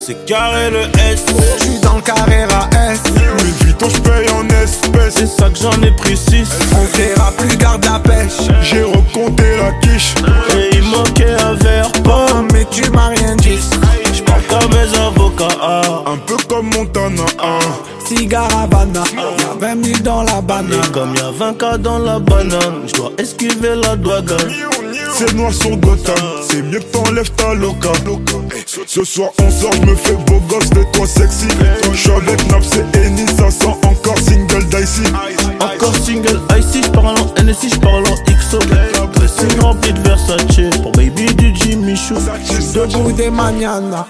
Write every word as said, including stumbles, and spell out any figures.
C'est carré le S. J'suis dans le Carrera S. Louis Vuitton j'paye en espèces. C'est ça que j'en ai pris six. On verra plus garde la pêche. J'ai recompté la quiche. Et il manquait un verre pas. Oh mais tu m'as rien dit. J'parle comme mes avocats ah. Un peu comme Montana ah. Cigare Havana, y'a vingt mille dans la banane. Et comme y'a vingt K dans la banane, j'dois esquiver la douane. C'est noir sur Gotham, c'est mieux que t'enlèves ta loca. Ce soir on sort, j'me fais beau gosse, fais-toi sexy. J'suis avec Naps et Eni, ça sent encore single d'icy. Encore single icy, j'parle en N S I, j'parle en X O. Dressing rempli de Versace, pour baby du Jimmy Choo. Debout des mañanas.